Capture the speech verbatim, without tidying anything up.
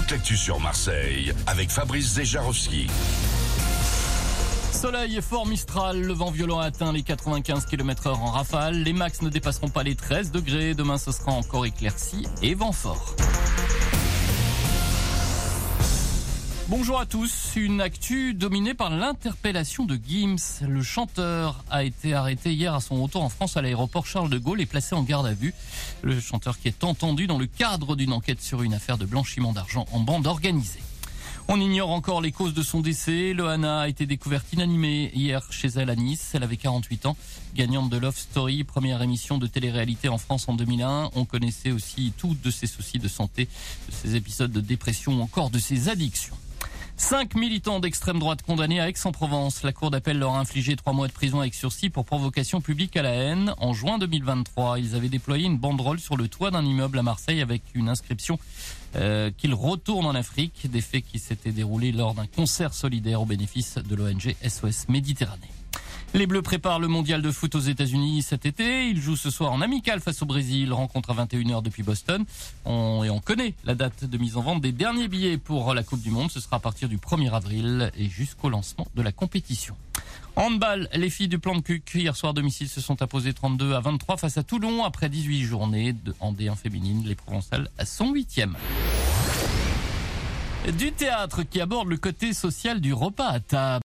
toute l'actu sur Marseille avec Fabrice Zejarowski. Soleil et fort Mistral, le vent violent atteint les quatre-vingt-quinze kilomètres heure en rafale. Les max ne dépasseront pas les treize degrés. Demain, ce sera encore éclairci et vent fort. Bonjour à tous, une actu dominée par l'interpellation de Gims. Le chanteur a été arrêté hier à son retour en France à l'aéroport Charles de Gaulle et placé en garde à vue. Le chanteur qui est entendu dans le cadre d'une enquête sur une affaire de blanchiment d'argent en bande organisée. On ignore encore les causes de son décès. Loana a été découverte inanimée hier chez elle à Nice. Elle avait quarante-huit ans, gagnante de Love Story, première émission de télé-réalité en France en deux mille un. On connaissait aussi tous de ses soucis de santé, de ses épisodes de dépression ou encore de ses addictions. Cinq militants d'extrême droite condamnés à Aix-en-Provence. La cour d'appel leur a infligé trois mois de prison avec sursis pour provocation publique à la haine. En juin deux mille vingt-trois, ils avaient déployé une banderole sur le toit d'un immeuble à Marseille avec une inscription euh, qu'ils retournent en Afrique. Des faits qui s'étaient déroulés lors d'un concert solidaire au bénéfice de l'O N G S O S Méditerranée. Les Bleus préparent le mondial de foot aux États-Unis cet été. Ils jouent ce soir en amical face au Brésil. Rencontre à vingt et une heures depuis Boston. On, et on connaît la date de mise en vente des derniers billets pour la Coupe du Monde. Ce sera à partir du premier avril et jusqu'au lancement de la compétition. Handball, les filles du Plan de Cuc, hier soir à domicile, se sont imposées trente-deux à vingt-trois face à Toulon. Après dix-huit journées de en D un féminine, les Provençales sont huitièmes. Du théâtre qui aborde le côté social du repas à table.